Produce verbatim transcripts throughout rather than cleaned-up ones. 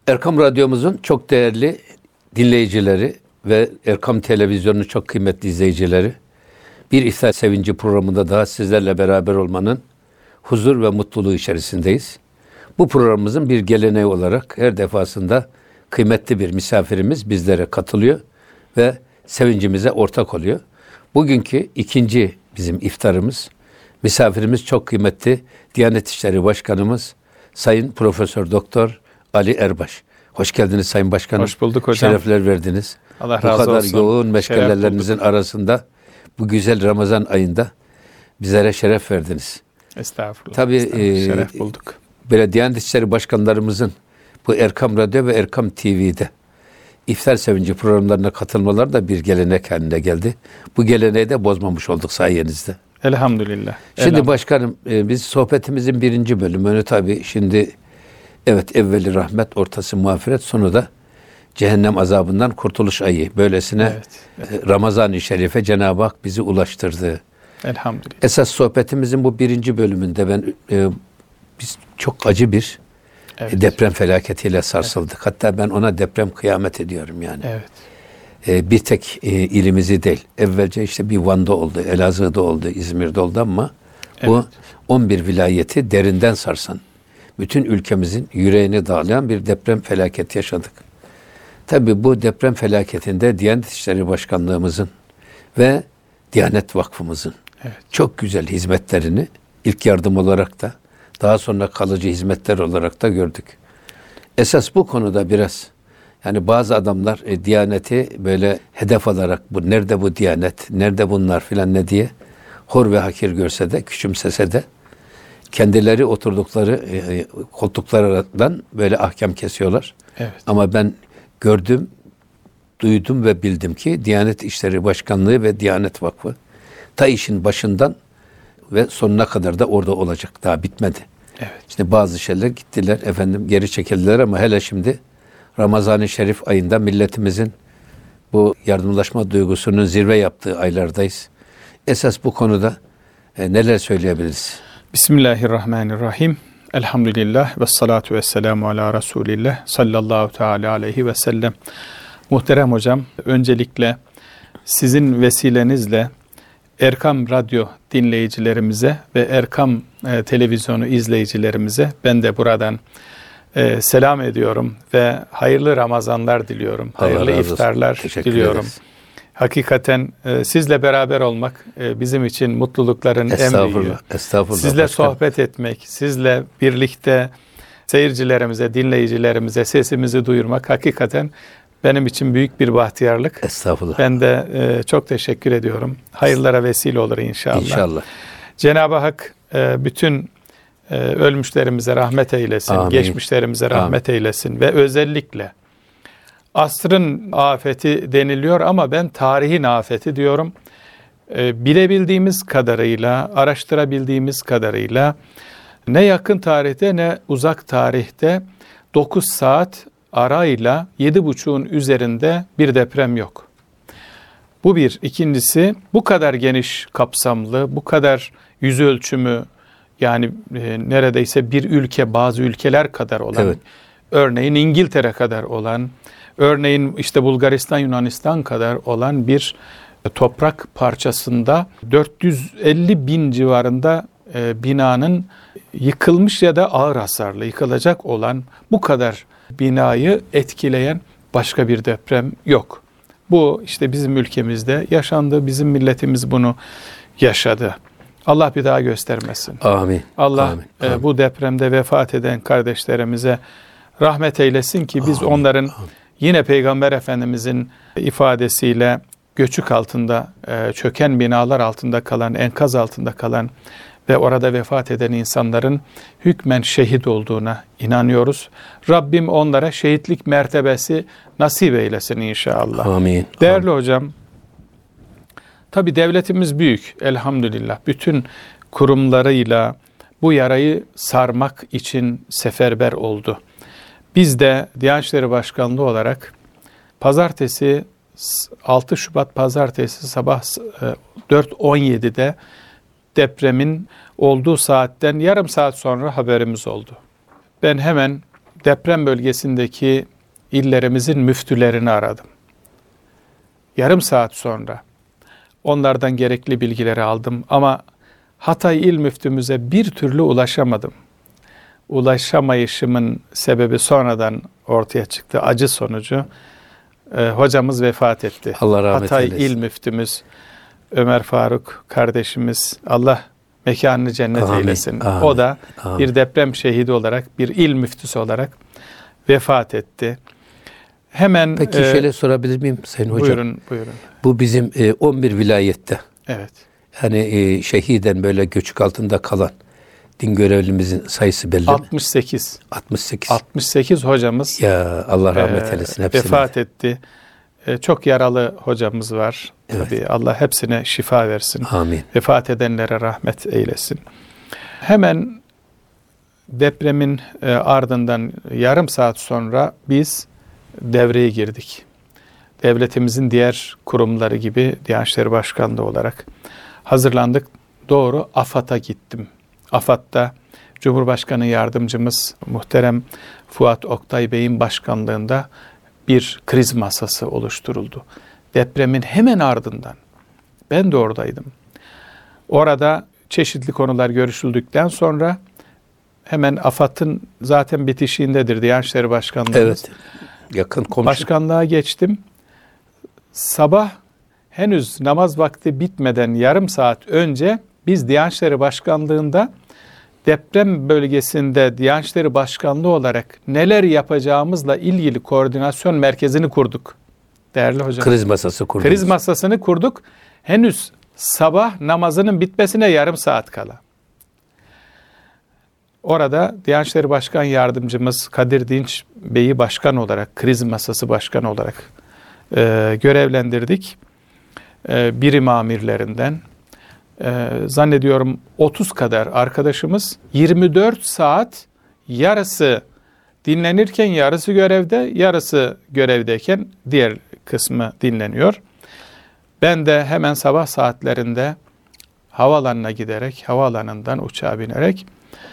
Erkam Radyomuzun çok değerli dinleyicileri ve Erkam Televizyonu'nun çok kıymetli izleyicileri, bir İftar Sevinci programında daha sizlerle beraber olmanın huzur ve mutluluğu içerisindeyiz. Bu programımızın bir geleneği olarak her defasında kıymetli bir misafirimiz bizlere katılıyor ve sevincimize ortak oluyor. Bugünkü ikinci bizim iftarımız, misafirimiz çok kıymetli Diyanet İşleri Başkanımız Sayın Profesör Doktor Ali Erbaş. Hoş geldiniz Sayın Başkanım. Hoş bulduk hocam. Şerefler verdiniz. Allah bu razı kadar olsun. yoğun meşgalelerinizin arasında bu güzel Ramazan ayında bizlere şeref verdiniz. Estağfurullah. Tabii Estağfurullah. E, şeref bulduk. Böyle Diyanet İşleri Başkanlarımızın bu Erkam Radyo ve Erkam T V'de İftar Sevinci programlarına katılmaları da bir gelenek haline geldi. Bu geleneği de bozmamış olduk sayenizde. Elhamdülillah. Şimdi Elhamdülillah. başkanım e, biz sohbetimizin birinci bölümünü tabii şimdi evet evveli rahmet, ortası mağfiret, sonu da cehennem azabından kurtuluş ayı. Böylesine Evet, evet. e, Ramazan-ı Şerif'e Cenab-ı Hak bizi ulaştırdı. Elhamdülillah. Esas sohbetimizin bu birinci bölümünde ben e, biz çok acı bir Evet. e, deprem felaketiyle sarsıldık. Evet. Hatta ben ona deprem kıyamet ediyorum yani. Evet. E, bir tek e, ilimizi değil. Evvelce işte bir Van'da oldu, Elazığ'da oldu, İzmir'de oldu ama evet. bu on bir vilayeti derinden sarsan, bütün ülkemizin yüreğini dağlayan bir deprem felaketi yaşadık. Tabii bu deprem felaketinde Diyanet İşleri Başkanlığımızın ve Diyanet Vakfımızın evet. çok güzel hizmetlerini ilk yardım olarak da daha sonra kalıcı hizmetler olarak da gördük. Esas bu konuda biraz yani bazı adamlar e, Diyaneti böyle hedef alarak bu nerede bu Diyanet, nerede bunlar filan ne diye hor ve hakir görse de, küçümsese de kendileri oturdukları e, koltuklardan böyle ahkam kesiyorlar. Evet. Ama ben gördüm, duydum ve bildim ki Diyanet İşleri Başkanlığı ve Diyanet Vakfı ta işin başından ve sonuna kadar da orada olacak. Daha bitmedi. Evet. İşte bazı şeyler gittiler, efendim geri çekildiler ama hele şimdi Ramazan-ı Şerif ayında milletimizin bu yardımlaşma duygusunun zirve yaptığı aylardayız. Esas bu konuda e, neler söyleyebiliriz? Bismillahirrahmanirrahim. Elhamdülillah ve salatu ve selamu ala Resulillah sallallahu teala aleyhi ve sellem. Muhterem hocam, öncelikle sizin vesilenizle Erkam Radyo dinleyicilerimize ve Erkam e, Televizyonu izleyicilerimize ben de buradan e, selam ediyorum ve hayırlı Ramazanlar diliyorum. Hayırlı iftarlar diliyorum. Ederiz. Hakikaten e, sizle beraber olmak e, bizim için mutlulukların en büyüğü. Estağfurullah. Sizle başkan. sohbet etmek, sizle birlikte seyircilerimize, dinleyicilerimize sesimizi duyurmak hakikaten benim için büyük bir bahtiyarlık. Estağfurullah. Ben de e, çok teşekkür ediyorum. Hayırlara vesile olur inşallah. İnşallah. Cenab-ı Hak e, bütün e, ölmüşlerimize rahmet eylesin, Amin. geçmişlerimize rahmet Amin. eylesin ve özellikle asrın afeti deniliyor ama ben tarihin afeti diyorum. E, bilebildiğimiz kadarıyla, araştırabildiğimiz kadarıyla ne yakın tarihte ne uzak tarihte dokuz saat arayla yedi buçuğun üzerinde bir deprem yok. Bu bir. İkincisi bu kadar geniş kapsamlı, bu kadar yüz ölçümü yani e, neredeyse bir ülke bazı ülkeler kadar olan, evet. örneğin İngiltere kadar olan, örneğin işte Bulgaristan, Yunanistan kadar olan bir toprak parçasında dört yüz elli bin civarında e, binanın yıkılmış ya da ağır hasarlı yıkılacak olan bu kadar binayı etkileyen başka bir deprem yok. Bu işte bizim ülkemizde yaşandı, bizim milletimiz bunu yaşadı. Allah bir daha göstermesin. Amin. Allah Amin. E, Amin. bu depremde vefat eden kardeşlerimize rahmet eylesin ki biz Amin. onların Amin. yine Peygamber Efendimizin ifadesiyle göçük altında, e, çöken binalar altında kalan, enkaz altında kalan ve orada vefat eden insanların hükmen şehit olduğuna inanıyoruz. Rabbim onlara şehitlik mertebesi nasip eylesin inşallah. Amin. Değerli Amin. hocam, tabii devletimiz büyük elhamdülillah. Bütün kurumlarıyla bu yarayı sarmak için seferber oldu. Biz de Diyanet İşleri Başkanlığı olarak pazartesi altı Şubat pazartesi sabah dört on yedide depremin olduğu saatten yarım saat sonra haberimiz oldu. Ben hemen deprem bölgesindeki illerimizin müftülerini aradım. Yarım saat sonra onlardan gerekli bilgileri aldım ama Hatay İl Müftümüze bir türlü ulaşamadım. Ulaşamayışımın sebebi sonradan ortaya çıktı. Acı sonucu e, hocamız vefat etti. Allah rahmet Hatay eylesin. İl Müftümüz Ömer Faruk kardeşimiz, Allah mekanını cennet Amin, eylesin. amin, O da amin. bir deprem şehidi olarak, bir il müftüsü olarak vefat etti. Hemen Peki e, şöyle sorabilir miyim Sayın Hocam? buyurun, buyurun. Bu bizim e, on bir vilayette Evet. hani e, şehiden böyle göçük altında kalan din görevlimizin sayısı belli mi? altmış sekiz. altmış sekiz. altmış sekiz hocamız Ya Allah rahmet e, eylesin hepsine. vefat etti. E, çok yaralı hocamız var. Evet. Tabii Allah hepsine şifa versin. Amin. Vefat edenlere rahmet eylesin. Hemen depremin e, ardından yarım saat sonra biz devreye girdik. Devletimizin diğer kurumları gibi Diyanet İşleri Başkanlığı olarak hazırlandık. Doğru AFAD'a gittim. AFAD'da Cumhurbaşkanı Yardımcımız muhterem Fuat Oktay Bey'in başkanlığında bir kriz masası oluşturuldu. Depremin hemen ardından. Ben de oradaydım. Orada çeşitli konular görüşüldükten sonra hemen AFAD'ın zaten bitişiğindedir Diyanet İşleri Başkanlığı. Evet. Yakın komşu. Başkanlığa geçtim. Sabah henüz namaz vakti bitmeden yarım saat önce biz Diyanet İşleri Başkanlığı'nda deprem bölgesinde Diyanet İşleri Başkanlığı olarak neler yapacağımızla ilgili koordinasyon merkezini kurduk. Değerli hocam. Kriz masası kurdunuz. Kriz masasını kurduk. Henüz sabah namazının bitmesine yarım saat kala. Orada Diyanet İşleri Başkan Yardımcımız Kadir Dinç Bey'i başkan olarak, kriz masası başkanı olarak e, görevlendirdik. E, birim amirlerinden. E, zannediyorum otuz kadar arkadaşımız yirmi dört saat yarısı dinlenirken yarısı görevde, yarısı görevdeyken diğer kısmı dinleniyor. Ben de hemen sabah saatlerinde havaalanına giderek, havaalanından uçağa binerek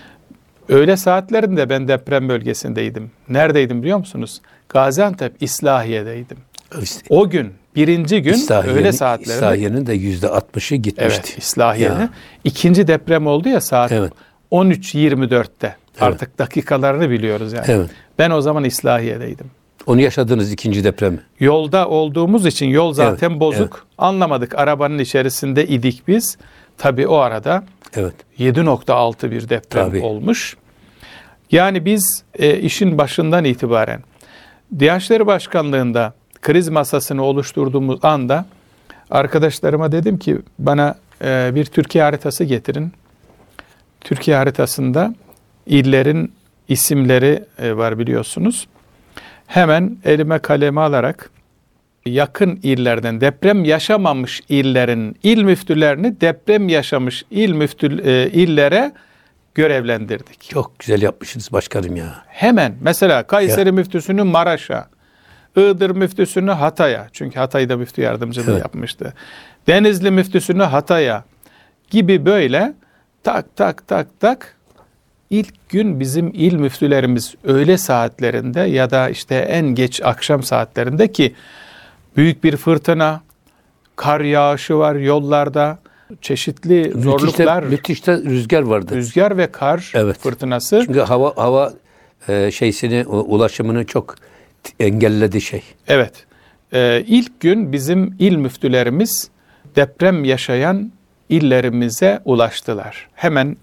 öğle saatlerinde ben deprem bölgesindeydim. Neredeydim biliyor musunuz? Gaziantep İslahiye'deydim. İşte, O gün, birinci gün İslahiye'nin- öğle saatlerinde. İslahiye'nin de yüzde altmışı gitmişti. Evet, İslahiye'de. Ya. İkinci deprem oldu ya saat Evet. on üç yirmi dörtte. Artık dakikalarını biliyoruz yani. Evet. Ben o zaman İslahiye'deydim. Onu yaşadınız ikinci depremi. Yolda olduğumuz için yol zaten Evet, bozuk. evet. Anlamadık. Arabanın içerisinde idik biz. Tabii o arada Evet. yedi nokta altı bir deprem Tabii. olmuş. Yani biz e, işin başından itibaren Diyanet İşleri Başkanlığı'nda kriz masasını oluşturduğumuz anda arkadaşlarıma dedim ki bana e, bir Türkiye haritası getirin. Türkiye haritasında illerin isimleri e, var biliyorsunuz. Hemen elime kalemi alarak yakın illerden deprem yaşamamış illerin il müftülerini deprem yaşamış il müftü e, illere görevlendirdik. Çok güzel yapmışsınız başkanım ya. Hemen mesela Kayseri Ya. müftüsünü Maraş'a, Iğdır müftüsünü Hatay'a, çünkü Hatay'da müftü yardımcılığı Evet. yapmıştı. Denizli müftüsünü Hatay'a gibi böyle tak tak tak tak ilk gün bizim il müftülerimiz öğle saatlerinde ya da işte en geç akşam saatlerinde ki büyük bir fırtına, kar yağışı var yollarda, çeşitli zorluklar, Müthiş de rüzgar vardı. rüzgar ve kar Evet. fırtınası. Çünkü hava hava e, şeysini u- ulaşımını çok t- engelledi şey. Evet. Ee, ilk gün bizim il müftülerimiz deprem yaşayan illerimize ulaştılar. Hemen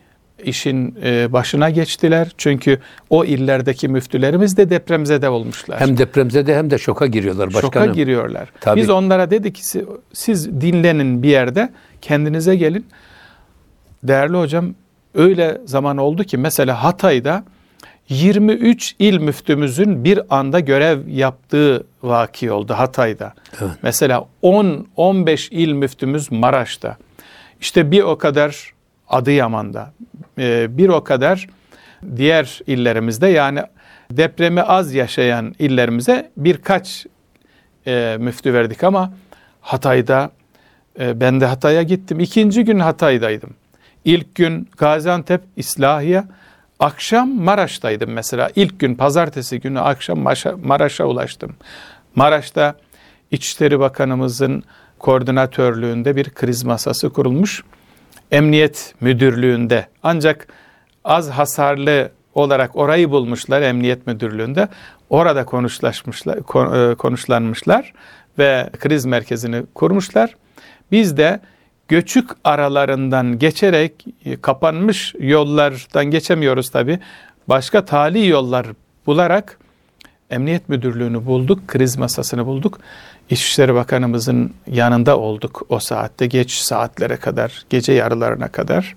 işin e, başına geçtiler. Çünkü o illerdeki müftülerimiz de depremzede olmuşlar. Hem depremzede hem de şoka giriyorlar başkanım. Şoka giriyorlar. Tabii. Biz onlara dedik ki siz, siz dinlenin bir yerde, kendinize gelin. Değerli hocam, öyle zaman oldu ki mesela Hatay'da yirmi üç il müftümüzün bir anda görev yaptığı vaki oldu Hatay'da. Evet. Mesela on on beş il müftümüz Maraş'ta. İşte bir o kadar Adıyaman'da, e, bir o kadar diğer illerimizde, yani depremi az yaşayan illerimize birkaç e, müftü verdik ama Hatay'da e, ben de Hatay'a gittim. İkinci gün Hatay'daydım. İlk gün Gaziantep, İslahiye, Akşam Maraş'taydım mesela. İlk gün pazartesi günü akşam Maraş'a ulaştım. Maraş'ta İçişleri Bakanımızın koordinatörlüğünde bir kriz masası kurulmuş. Emniyet Müdürlüğü'nde. Ancak az hasarlı olarak orayı bulmuşlar Emniyet Müdürlüğü'nde. Orada konuşlaşmışlar, konuşlanmışlar ve kriz merkezini kurmuşlar. Biz de göçük aralarından geçerek kapanmış yollardan geçemiyoruz tabii. Başka tali yollar bularak Emniyet Müdürlüğü'nü bulduk, kriz masasını bulduk. İçişleri Bakanımızın yanında olduk o saatte, geç saatlere kadar, gece yarılarına kadar.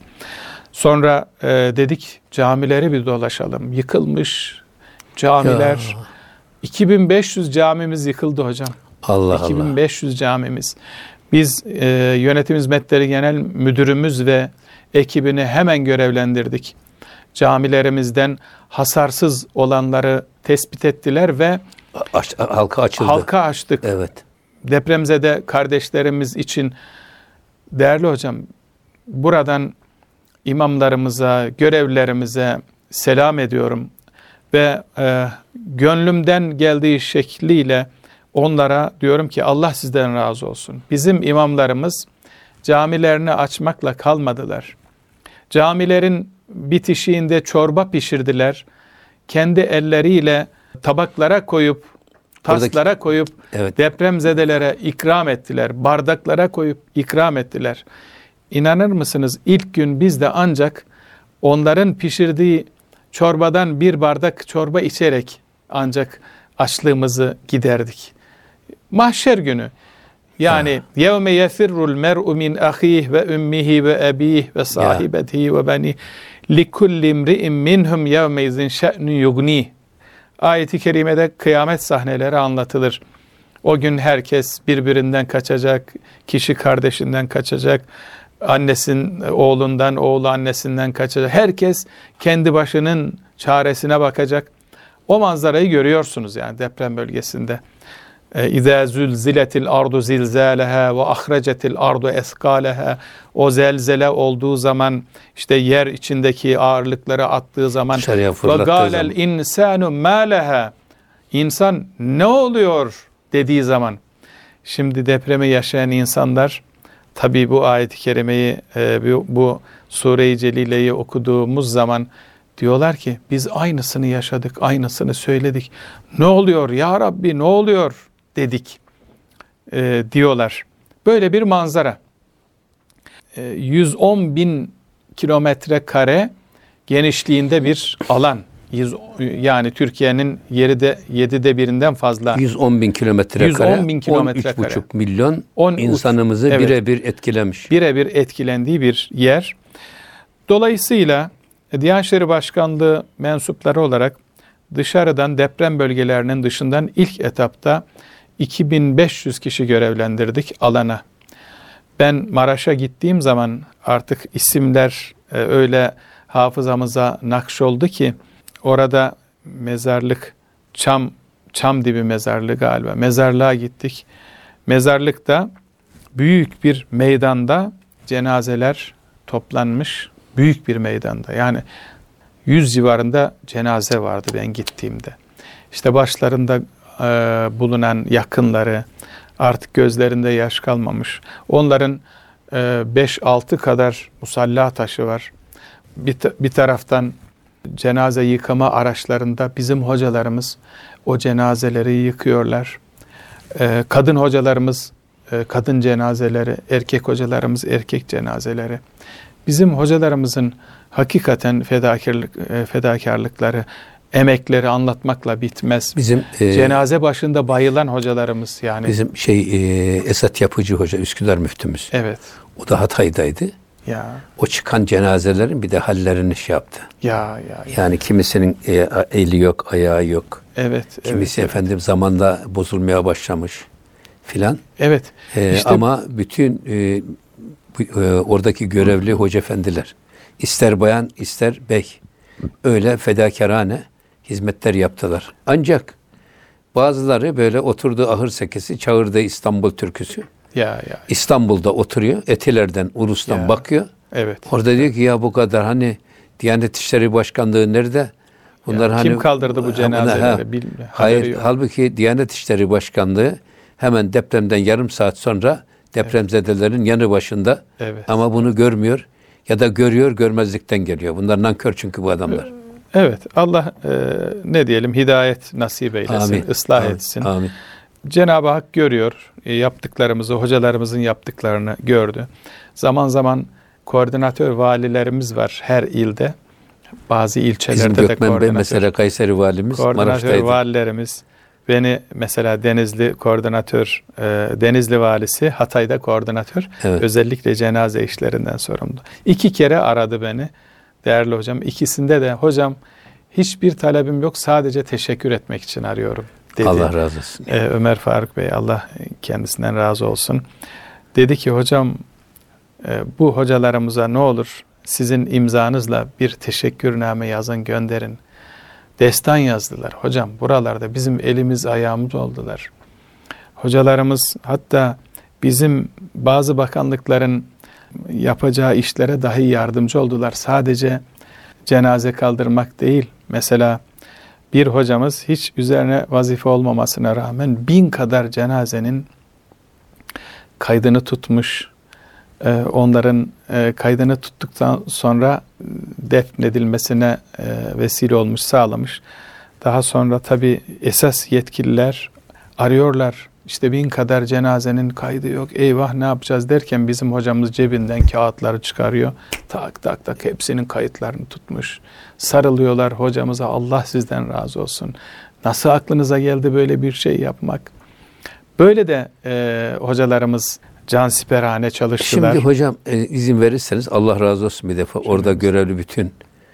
Sonra e, dedik camileri bir dolaşalım. Yıkılmış camiler. Ya. iki bin beş yüz camimiz yıkıldı hocam. Allah Allah. iki bin beş yüz camimiz. Biz e, Yönetim Hizmetleri Genel Müdürümüz ve ekibini hemen görevlendirdik. Camilerimizden hasarsız olanları tespit ettiler ve Aç, halka açıldı. Halka açtık. Evet. Depremzede kardeşlerimiz için değerli hocam, buradan imamlarımıza, görevlilerimize selam ediyorum ve e, gönlümden geldiği şekliyle onlara diyorum ki Allah sizden razı olsun. Bizim imamlarımız camilerini açmakla kalmadılar. Camilerin bitişiğinde çorba pişirdiler. Kendi elleriyle tabaklara koyup, taslara Oradaki, koyup evet. depremzedelere ikram ettiler. Bardaklara koyup ikram ettiler. İnanır mısınız? İlk gün biz de ancak onların pişirdiği çorbadan bir bardak çorba içerek ancak açlığımızı giderdik. Mahşer günü. Yani yevme yefirrul mer'u min ahih ve ümmihi ve ebih ve sahibetihi ve beni likulli imri'in minhum yevme izin şe'nü yugni. Ayet-i kerimede kıyamet sahneleri anlatılır. O gün herkes birbirinden kaçacak, kişi kardeşinden kaçacak, annesin oğlundan, oğlu annesinden kaçacak. Herkes kendi başının çaresine bakacak. O manzarayı görüyorsunuz yani deprem bölgesinde. İzâ zülziletil ardu zilzâleha ve ahrecetil ardu eskâleha. O zelzele olduğu zaman, işte yer içindeki ağırlıkları attığı zaman ve gâlel insânu mâ leha. İnsan ne oluyor dediği zaman. Şimdi depremi yaşayan insanlar tabii bu ayet-i kerimeyi bu, bu Sure-i Celile'yi okuduğumuz zaman diyorlar ki biz aynısını yaşadık, aynısını söyledik. Ne oluyor ya Rabbi, ne oluyor dedik e, diyorlar. Böyle bir manzara. E, yüz on bin kilometre kare genişliğinde bir alan. yüz, yani Türkiye'nin yeride yedide birinden fazla. yüz on bin kilometre kare. yüz on bin kilometre kare. on üç buçuk milyon on, insanımızı evet, birebir etkilemiş. Birebir etkilendiği bir yer. Dolayısıyla Diyanet İşleri Başkanlığı mensupları olarak dışarıdan deprem bölgelerinin dışından ilk etapta iki bin beş yüz kişi görevlendirdik alana. Ben Maraş'a gittiğim zaman artık isimler e, öyle hafızamıza nakşoldu ki orada mezarlık, çam çam dibi mezarlığı galiba. Mezarlığa gittik. Mezarlıkta büyük bir meydanda cenazeler toplanmış. Büyük bir meydanda. Yani yüz civarında cenaze vardı ben gittiğimde. İşte başlarında e, bulunan yakınları, artık gözlerinde yaş kalmamış. Onların e, beş altı kadar musalla taşı var. Bir, bir taraftan cenaze yıkama araçlarında bizim hocalarımız o cenazeleri yıkıyorlar. E, kadın hocalarımız e, kadın cenazeleri, erkek hocalarımız erkek cenazeleri. Bizim hocalarımızın hakikaten fedakarlık, fedakarlıkları, emekleri anlatmakla bitmez. Bizim e, cenaze başında bayılan hocalarımız yani. Bizim şey e, Esat Yapıcı Hoca, Üsküdar müftümüz. Evet. O da Hatay'daydı. Ya. O çıkan cenazelerin bir de hallerini şey yaptı. Ya ya. ya. Yani kimisinin e, eli yok, ayağı yok. Evet. Kimisi evet, efendim evet. zamanla bozulmaya başlamış filan. Evet. E, işte, ama bütün e, bu, e, oradaki görevli hoca efendiler, ister bayan ister bey, öyle fedakarane hizmetler yaptılar. Ancak bazıları böyle oturduğu ahır sekesi çağırdığı İstanbul türküsü. Ya ya. İstanbul'da oturuyor. Etiler'den, Urus'tan ya. bakıyor. Evet. Orada diyor ki ya bu kadar hani Diyanet İşleri Başkanlığı nerede? Bunlar ya, hani kim kaldırdı bu cenazeleri? Bil, hayır, yok. Halbuki Diyanet İşleri Başkanlığı hemen depremden yarım saat sonra depremzedelerin evet. yanı başında. Evet. Ama bunu görmüyor ya da görüyor, görmezlikten geliyor. Bunlar nankör çünkü bu adamlar. Evet. Allah e, ne diyelim hidayet nasip eylesin, Amin. ıslah Amin. etsin. Amin. Cenab-ı Hak görüyor e, yaptıklarımızı, hocalarımızın yaptıklarını gördü. Zaman zaman koordinatör valilerimiz var her ilde. Bazı ilçelerde Bizim de Gökmen koordinatör. Bey mesela Kayseri valimiz Koordinatör Maraş'taydı. valilerimiz. Beni mesela Denizli koordinatör, e, Denizli valisi, Hatay'da koordinatör. Evet. Özellikle cenaze işlerinden sorumlu. İki kere aradı beni. Değerli hocam, ikisinde de hocam hiçbir talebim yok, sadece teşekkür etmek için arıyorum dedi. Allah razı olsun. Ee, Ömer Faruk Bey, Allah kendisinden razı olsun. Dedi ki hocam e, bu hocalarımıza ne olur sizin imzanızla bir teşekkürname yazın, gönderin. Destan yazdılar. Hocam buralarda bizim elimiz ayağımız oldular. Hocalarımız hatta bizim bazı bakanlıkların yapacağı işlere dahi yardımcı oldular. Sadece cenaze kaldırmak değil. Mesela bir hocamız hiç üzerine vazife olmamasına rağmen bin kadar cenazenin kaydını tutmuş. Onların kaydını tuttuktan sonra defnedilmesine vesile olmuş, sağlamış. Daha sonra tabii esas yetkililer arıyorlar. İşte bin kadar cenazenin kaydı yok. Eyvah ne yapacağız derken bizim hocamız cebinden kağıtları çıkarıyor. Tak tak tak hepsinin kayıtlarını tutmuş. Sarılıyorlar hocamıza, Allah sizden razı olsun. Nasıl aklınıza geldi böyle bir şey yapmak? Böyle de e, hocalarımız cansiperhane çalıştılar. Şimdi hocam e, izin verirseniz Allah razı olsun bir defa. Şimdi orada görevli bütün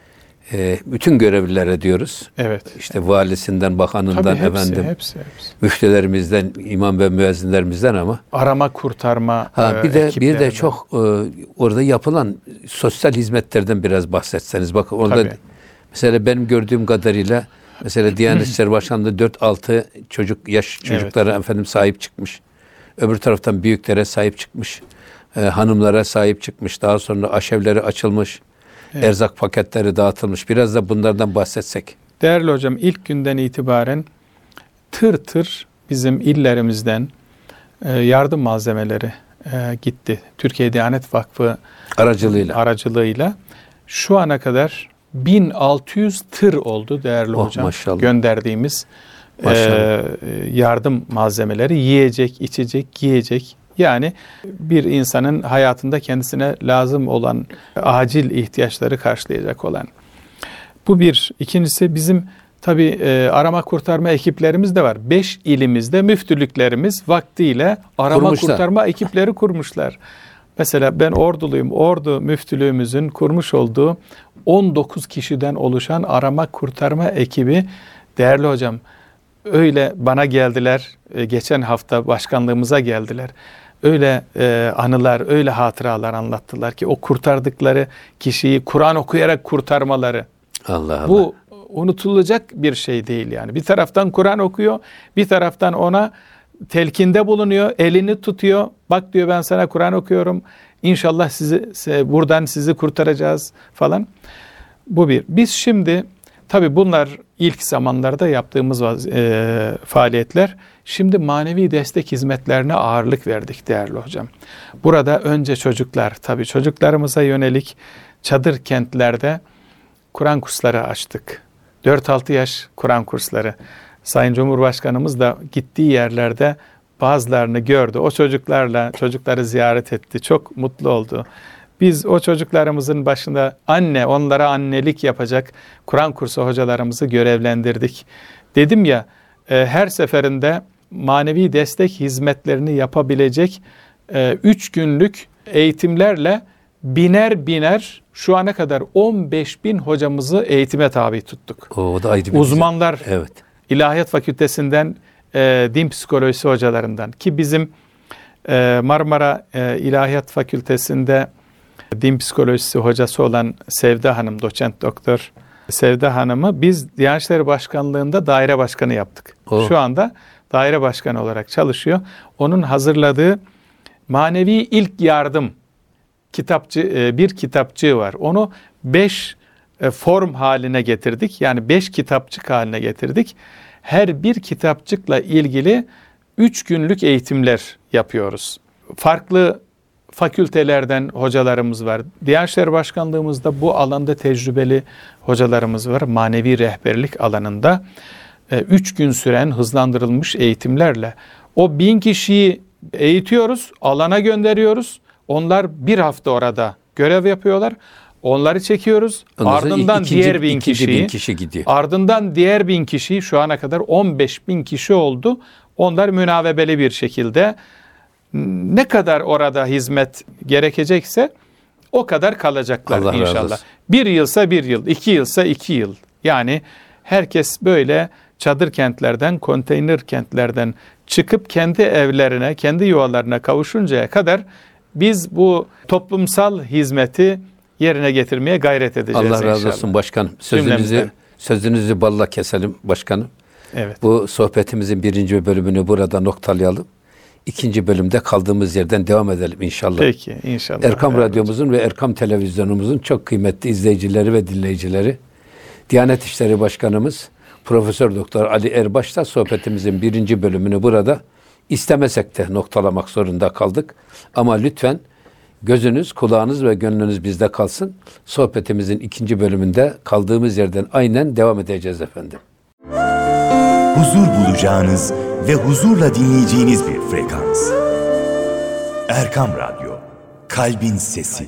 e, bütün görevlilere diyoruz. Evet. İşte valisinden, bakanından, tabii hepsi, efendim, hepsi, hepsi. müftülerimizden, imam ve müezzinlerimizden ama arama kurtarma ha, bir de bir de çok e, orada yapılan sosyal hizmetlerden biraz bahsetseniz. Bakın orada tabii. Mesela benim gördüğüm kadarıyla mesela Diyanet İşleri Başkanlığı dört altı çocuk yaş çocuklara evet. efendim sahip çıkmış. Öbür taraftan büyüklere sahip çıkmış. E, hanımlara sahip çıkmış. Daha sonra aşevleri açılmış. Evet. Erzak paketleri dağıtılmış. Biraz da bunlardan bahsetsek. Değerli hocam, ilk günden itibaren tır tır bizim illerimizden e, yardım malzemeleri e, gitti. Türkiye Diyanet Vakfı aracılığıyla. aracılığıyla şu ana kadar bin altı yüz tır oldu değerli oh, hocam. Maşallah. Gönderdiğimiz e, yardım malzemeleri, yiyecek, içecek, giyecek. Yani bir insanın hayatında kendisine lazım olan acil ihtiyaçları karşılayacak olan. Bu bir. İkincisi bizim tabii e, arama kurtarma ekiplerimiz de var. Beş ilimizde müftülüklerimiz vaktiyle arama kurmuşlar. kurtarma ekipleri kurmuşlar. Mesela ben Orduluyum. Ordu müftülüğümüzün kurmuş olduğu on dokuz kişiden oluşan arama kurtarma ekibi, değerli hocam, öyle bana geldiler. E, geçen hafta başkanlığımıza geldiler. Öyle e, anılar, öyle hatıralar anlattılar ki o kurtardıkları kişiyi Kur'an okuyarak kurtarmaları. Allah Allah. Bu unutulacak bir şey değil yani. Bir taraftan Kur'an okuyor, bir taraftan ona telkinde bulunuyor, elini tutuyor. Bak diyor, ben sana Kur'an okuyorum. İnşallah sizi buradan sizi kurtaracağız falan. Bu bir. Biz şimdi tabii bunlar ilk zamanlarda yaptığımız e, faaliyetler. Şimdi manevi destek hizmetlerine ağırlık verdik değerli hocam. Burada önce çocuklar, tabii çocuklarımıza yönelik çadır kentlerde Kur'an kursları açtık. dört altı yaş Kur'an kursları. Sayın Cumhurbaşkanımız da gittiği yerlerde bazılarını gördü. O çocuklarla çocukları ziyaret etti. Çok mutlu oldu. Biz o çocuklarımızın başında anne, onlara annelik yapacak Kur'an kursu hocalarımızı görevlendirdik. Dedim ya, e, her seferinde manevi destek hizmetlerini yapabilecek e, üç günlük eğitimlerle biner biner şu ana kadar on beş bin hocamızı eğitime tabi tuttuk. O da ayrı bir uzmanlar, güzel. Evet. İlahiyat Fakültesinden e, din psikolojisi hocalarından ki bizim e, Marmara e, İlahiyat Fakültesi'nde din psikolojisi hocası olan Sevda Hanım, doçent doktor Sevda Hanım'ı biz Diyanet İşleri Başkanlığı'nda daire başkanı yaptık. Oh. Şu anda daire başkanı olarak çalışıyor. Onun hazırladığı manevi ilk yardım kitapçı, bir kitapçığı var. Onu beş e, form haline getirdik. Yani beş kitapçık haline getirdik. Her bir kitapçıkla ilgili üç günlük eğitimler yapıyoruz. Farklı fakültelerden hocalarımız var. Diyanet İşleri Başkanlığımızda bu alanda tecrübeli hocalarımız var. Manevi rehberlik alanında e, üç gün süren hızlandırılmış eğitimlerle o bin kişiyi eğitiyoruz, alana gönderiyoruz. Onlar bir hafta orada görev yapıyorlar. Onları çekiyoruz. Ondan ardından ikinci, diğer bin ikinci kişiyi, bin kişi gidiyor. Ardından diğer bin kişi, şu ana kadar on beş bin kişi oldu. Onlar münavebeli bir şekilde ne kadar orada hizmet gerekecekse o kadar kalacaklar Allah razı inşallah. olsun. Bir yılsa bir yıl, iki yılsa iki yıl. Yani herkes böyle çadır kentlerden, konteyner kentlerden çıkıp kendi evlerine, kendi yuvalarına kavuşuncaya kadar biz bu toplumsal hizmeti yerine getirmeye gayret edeceğiz Allah inşallah. razı olsun başkanım. Sözünüzü, Cümlemizden. sözünüzü balla keselim başkanım. Evet. Bu sohbetimizin birinci bölümünü burada noktalayalım. İkinci bölümde kaldığımız yerden devam edelim inşallah. Peki inşallah. Erkam Evet. Radyomuzun ve Erkam Televizyonumuzun çok kıymetli izleyicileri ve dinleyicileri, Diyanet İşleri Başkanımız Profesör Doktor Ali Erbaş'ta sohbetimizin birinci bölümünü burada istemesek de noktalamak zorunda kaldık. Ama lütfen gözünüz, kulağınız ve gönlünüz bizde kalsın. Sohbetimizin ikinci bölümünde kaldığımız yerden aynen devam edeceğiz efendim. Huzur bulacağınız ve huzurla dinleyeceğiniz bir frekans. Erkam Radyo, Kalbin Sesi.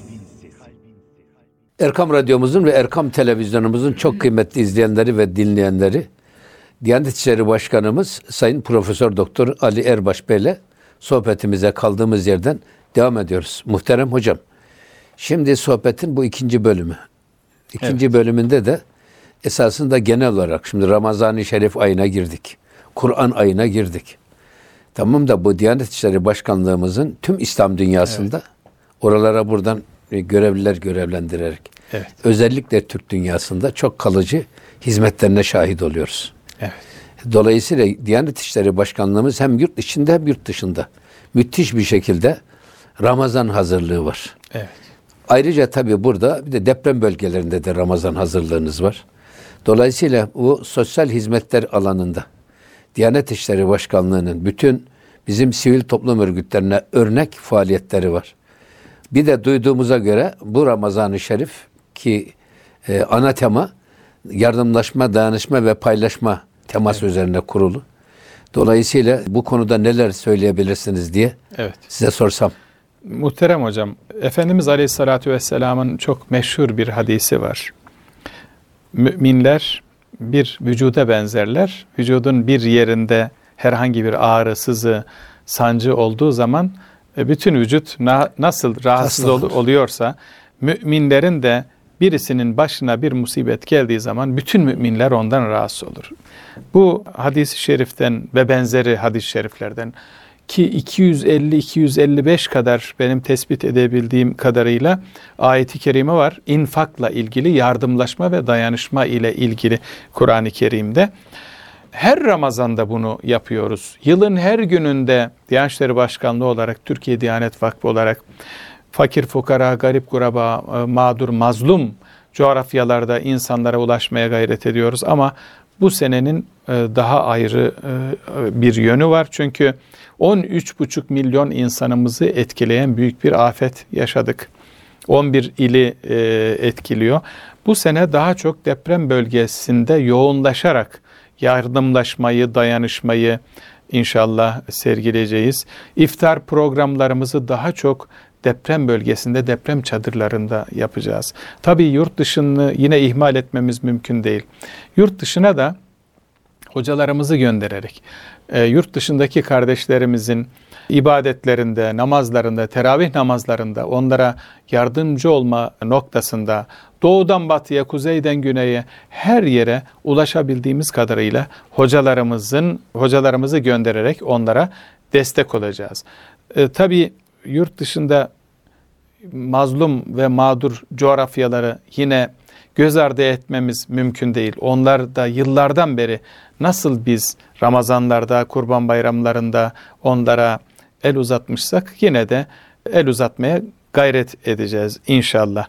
Erkam Radyomuzun ve Erkam Televizyonumuzun çok kıymetli izleyenleri ve dinleyenleri, Diyanet İşleri Başkanımız Sayın Profesör Doktor Ali Erbaş Bey'le sohbetimize kaldığımız yerden devam ediyoruz. Muhterem hocam, şimdi sohbetin bu ikinci bölümü. İkinci Evet. bölümünde de esasında genel olarak şimdi Ramazan-ı Şerif ayına girdik. Kur'an ayına girdik. Tamam da bu Diyanet İşleri Başkanlığımızın tüm İslam dünyasında evet. oralara buradan görevliler görevlendirerek Evet. özellikle Türk dünyasında çok kalıcı hizmetlerine şahit oluyoruz. Evet. Dolayısıyla Diyanet İşleri Başkanlığımız hem yurt içinde hem yurt dışında müthiş bir şekilde Ramazan hazırlığı var. Evet. Ayrıca tabii burada bir de deprem bölgelerinde de Ramazan hazırlığınız var. Dolayısıyla bu sosyal hizmetler alanında Diyanet İşleri Başkanlığı'nın bütün bizim sivil toplum örgütlerine örnek faaliyetleri var. Bir de duyduğumuza göre bu Ramazan-ı Şerif ki e, ana tema yardımlaşma, dayanışma ve paylaşma teması evet. üzerine kurulu. Dolayısıyla bu konuda neler söyleyebilirsiniz diye Evet. size sorsam. Muhterem hocam, Efendimiz Aleyhisselatü Vesselam'ın çok meşhur bir hadisi var. Müminler bir vücuda benzerler. Vücudun bir yerinde herhangi bir ağrı, sızı, sancı olduğu zaman bütün vücut na- nasıl rahatsız ol- oluyorsa, müminlerin de birisinin başına bir musibet geldiği zaman bütün müminler ondan rahatsız olur. Bu hadis-i şeriften ve benzeri hadis-i şeriflerden ki iki yüz elli iki yüz elli beş kadar benim tespit edebildiğim kadarıyla ayet-i kerime var. İnfakla ilgili, yardımlaşma ve dayanışma ile ilgili Kur'an-ı Kerim'de. Her Ramazan'da bunu yapıyoruz. Yılın her gününde Diyanet İşleri Başkanlığı olarak, Türkiye Diyanet Vakfı olarak fakir, fukara, garip, kuraba, mağdur, mazlum coğrafyalarda insanlara ulaşmaya gayret ediyoruz. Ama bu senenin daha ayrı bir yönü var. Çünkü on üç buçuk milyon insanımızı etkileyen büyük bir afet yaşadık. on bir ili etkiliyor. Bu sene daha çok deprem bölgesinde yoğunlaşarak yardımlaşmayı, dayanışmayı inşallah sergileyeceğiz. İftar programlarımızı daha çok deprem bölgesinde, deprem çadırlarında yapacağız. Tabii yurt dışını yine ihmal etmemiz mümkün değil. Yurt dışına da hocalarımızı göndererek, e, yurt dışındaki kardeşlerimizin ibadetlerinde, namazlarında, teravih namazlarında onlara yardımcı olma noktasında doğudan batıya, kuzeyden güneye her yere ulaşabildiğimiz kadarıyla hocalarımızın hocalarımızı göndererek onlara destek olacağız. E, tabii yurt dışında mazlum ve mağdur coğrafyaları yine göz ardı etmemiz mümkün değil. Onlar da yıllardan beri nasıl biz Ramazanlarda, Kurban Bayramlarında onlara el uzatmışsak yine de el uzatmaya gayret edeceğiz inşallah.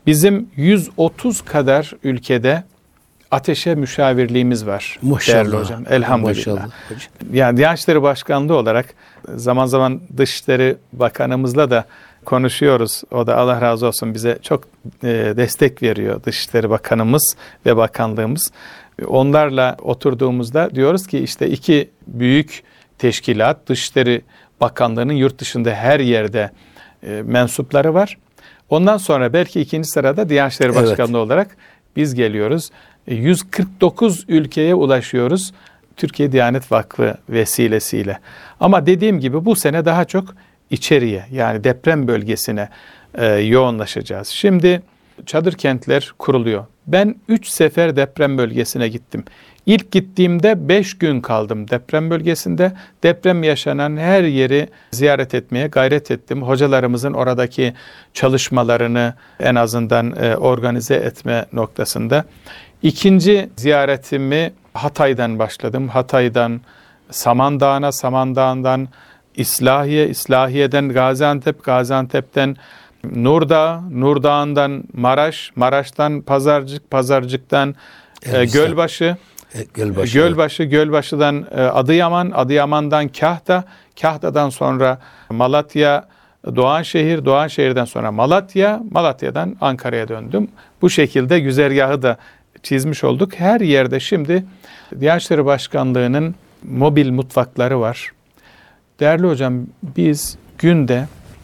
Bizim yüz otuz kadar ülkede ateşe müşavirliğimiz var. Maşallah. Değerli hocam. Elhamdülillah. Maşallah. Yani Diyanet İşleri Başkanlığı olarak zaman zaman Dışişleri Bakanımızla da konuşuyoruz. O da Allah razı olsun bize çok e, destek veriyor Dışişleri Bakanımız ve bakanlığımız. Onlarla oturduğumuzda diyoruz ki işte iki büyük teşkilat, Dışişleri Bakanlığı'nın yurt dışında her yerde e, mensupları var. Ondan sonra belki ikinci sırada Diyanet İşleri Başkanlığı evet. olarak biz geliyoruz. yüz kırk dokuz ülkeye ulaşıyoruz Türkiye Diyanet Vakfı vesilesiyle. Ama dediğim gibi bu sene daha çok içeriye, yani deprem bölgesine e, yoğunlaşacağız. Şimdi çadır kentler kuruluyor. Ben üç sefer deprem bölgesine gittim. İlk gittiğimde beş gün kaldım deprem bölgesinde. Deprem yaşanan her yeri ziyaret etmeye gayret ettim. Hocalarımızın oradaki çalışmalarını en azından e, organize etme noktasında. İkinci ziyaretimi Hatay'dan başladım. Hatay'dan Samandağ'a, Samandağ'dan İslahiye, İslahiye'den Gaziantep, Gaziantep'ten Nurdağ, Nurdağ'dan Maraş, Maraş'tan Pazarcık, Pazarcık'tan e, Gölbaşı, e, Gölbaşı, Gölbaşı, Gölbaşı'dan e, Adıyaman, Adıyaman'dan Kahta, Kahta'dan sonra Malatya, Doğanşehir, Doğanşehir'den sonra Malatya, Malatya'dan Ankara'ya döndüm. Bu şekilde güzergahı da çizmiş olduk. Her yerde şimdi Diyanet İşleri Başkanlığı'nın mobil mutfakları var. Değerli hocam, biz günde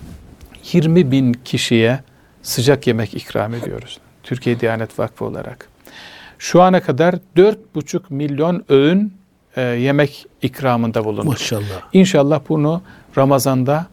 yirmi bin kişiye sıcak yemek ikram ediyoruz. Türkiye Diyanet Vakfı olarak. Şu ana kadar dört buçuk milyon öğün e, yemek ikramında bulunduk. Maşallah. İnşallah bunu Ramazan'da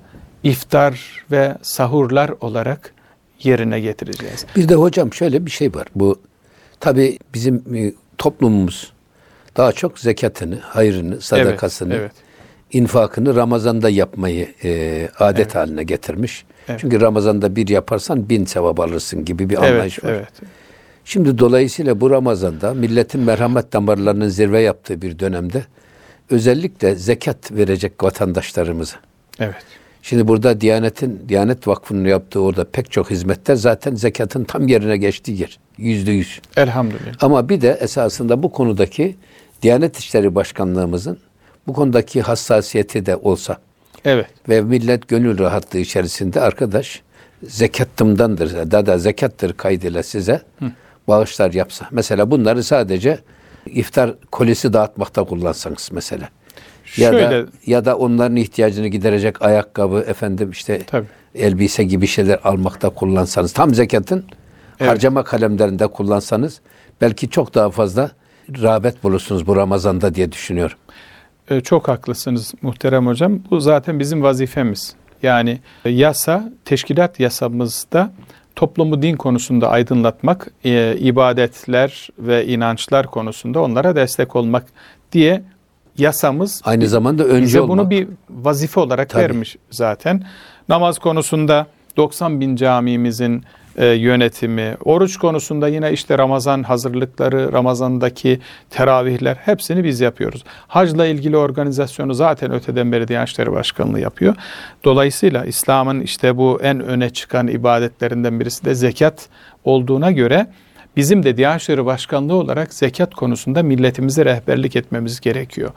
iftar ve sahurlar olarak yerine getireceğiz. Bir de hocam şöyle bir şey var. Bu tabii bizim e, toplumumuz daha çok zekatını, hayrını, sadakasını, evet, evet. infakını Ramazan'da yapmayı e, adet evet. haline getirmiş. Evet. Çünkü Ramazan'da bir yaparsan bin sevap alırsın gibi bir anlayış evet, var. Evet. Şimdi dolayısıyla bu Ramazan'da milletin merhamet damarlarının zirve yaptığı bir dönemde özellikle zekat verecek vatandaşlarımıza. Evet. Şimdi burada Diyanet'in, Diyanet Vakfı'nın yaptığı orada pek çok hizmetler zaten zekatın tam yerine geçtiği yer. Yüzde yüz. Elhamdülillah. Ama bir de esasında bu konudaki Diyanet İşleri Başkanlığımızın bu konudaki hassasiyeti de olsa. Evet. Ve millet gönül rahatlığı içerisinde arkadaş zekattımdandır, daha da zekattır kaydıyla size Hı. bağışlar yapsa. Mesela bunları sadece iftar kolisi dağıtmakta kullansanız mesela. Ya Şöyle, da ya da onların ihtiyacını giderecek ayakkabı, efendim işte tabii. elbise gibi şeyler almakta kullansanız, tam zekatın evet. harcama kalemlerinde kullansanız belki çok daha fazla rağbet bulursunuz bu Ramazan'da diye düşünüyorum. Ee, çok haklısınız muhterem hocam. Bu zaten bizim vazifemiz. Yani yasa, teşkilat yasamızda toplumu din konusunda aydınlatmak, e, ibadetler ve inançlar konusunda onlara destek olmak diye yasamız aynı zamanda önce bize olmak. Bunu bir vazife olarak Tabii. vermiş zaten. Namaz konusunda doksan bin camimizin e, yönetimi, oruç konusunda yine işte Ramazan hazırlıkları, Ramazan'daki teravihler hepsini biz yapıyoruz. Hacla ilgili organizasyonu zaten öteden beri Diyanet İşleri Başkanlığı yapıyor. Dolayısıyla İslam'ın işte bu en öne çıkan ibadetlerinden birisi de zekat olduğuna göre bizim de Diyanet İşleri Başkanlığı olarak zekat konusunda milletimize rehberlik etmemiz gerekiyor.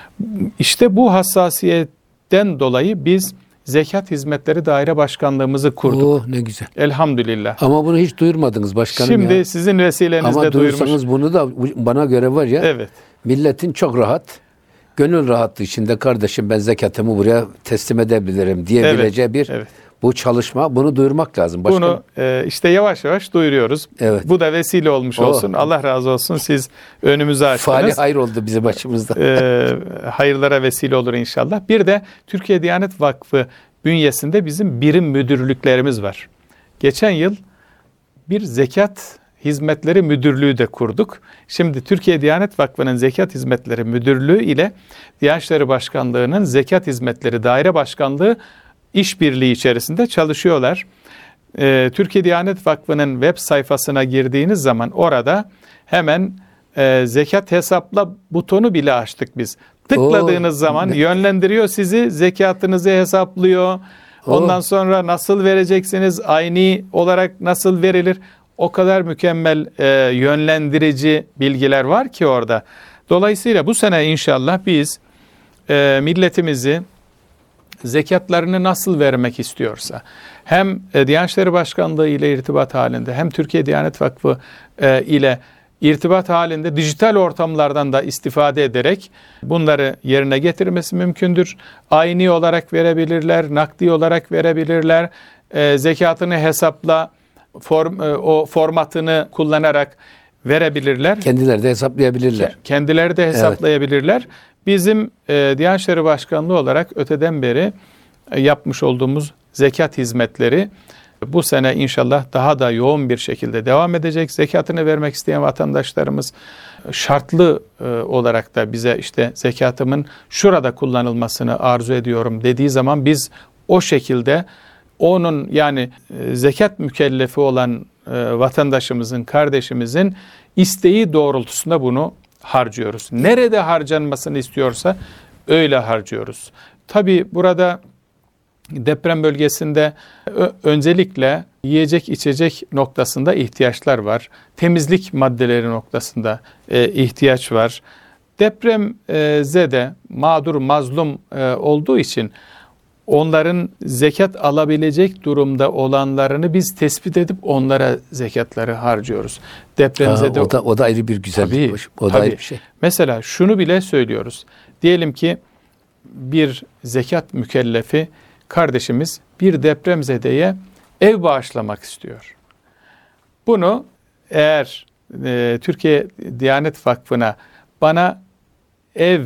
İşte bu hassasiyetten dolayı biz Zekat Hizmetleri Daire Başkanlığımızı kurduk. Oh ne güzel. Elhamdülillah. Ama bunu hiç duyurmadınız başkanım. Şimdi ya. sizin vesilenizle Ama duyurmuş. Ama duyursanız bunu da bana göre var ya. Evet. Milletin çok rahat, gönül rahatlığı içinde kardeşim ben zekatımı buraya teslim edebilirim diyebileceği evet, bir evet. bu çalışma, bunu duyurmak lazım. Başkanım. Bunu e, işte yavaş yavaş duyuruyoruz. Evet. Bu da vesile olmuş oh. olsun. Allah razı olsun. Siz önümüzü açtınız. Fali hayır oldu bizim başımızda. e, hayırlara vesile olur inşallah. Bir de Türkiye Diyanet Vakfı bünyesinde bizim birim müdürlüklerimiz var. Geçen yıl bir zekat hizmetleri müdürlüğü de kurduk. Şimdi Türkiye Diyanet Vakfı'nın zekat hizmetleri müdürlüğü ile Diyanet İşleri Başkanlığı'nın zekat hizmetleri daire başkanlığı işbirliği içerisinde çalışıyorlar. Ee, Türkiye Diyanet Vakfı'nın web sayfasına girdiğiniz zaman orada hemen e, zekat hesapla butonu bile açtık biz. Tıkladığınız Oo. zaman yönlendiriyor sizi, zekatınızı hesaplıyor. Ondan Oo. sonra nasıl vereceksiniz, ayni olarak nasıl verilir O kadar mükemmel e, yönlendirici bilgiler var ki orada. Dolayısıyla bu sene inşallah biz e, milletimizi zekatlarını nasıl vermek istiyorsa, hem e, Diyanet İşleri Başkanlığı ile irtibat halinde, hem Türkiye Diyanet Vakfı e, ile irtibat halinde dijital ortamlardan da istifade ederek bunları yerine getirmesi mümkündür. Ayni olarak verebilirler, nakdi olarak verebilirler, e, zekatını hesapla, form, e, o formatını kullanarak verebilirler. Kendileri de hesaplayabilirler. Kendileri de hesaplayabilirler. Evet. Bizim e, Diyanet İşleri Başkanlığı olarak öteden beri e, yapmış olduğumuz zekat hizmetleri bu sene inşallah daha da yoğun bir şekilde devam edecek. Zekatını vermek isteyen vatandaşlarımız şartlı e, olarak da bize işte zekatımın şurada kullanılmasını arzu ediyorum dediği zaman biz o şekilde onun yani e, zekat mükellefi olan e, vatandaşımızın, kardeşimizin isteği doğrultusunda bunu harcıyoruz. Nerede harcanmasını istiyorsa öyle harcıyoruz. Tabii burada deprem bölgesinde öncelikle yiyecek içecek noktasında ihtiyaçlar var. Temizlik maddeleri noktasında e, ihtiyaç var. Depremzede mağdur, mazlum e, olduğu için onların zekat alabilecek durumda olanlarını biz tespit edip onlara zekatları harcıyoruz. Depremzede o da o da ayrı bir güzellik. Tabii, o da tabii. ayrı bir şey. Mesela şunu bile söylüyoruz. Diyelim ki bir zekat mükellefi kardeşimiz bir depremzedeye ev bağışlamak istiyor. Bunu eğer e, Türkiye Diyanet Vakfı'na bana ev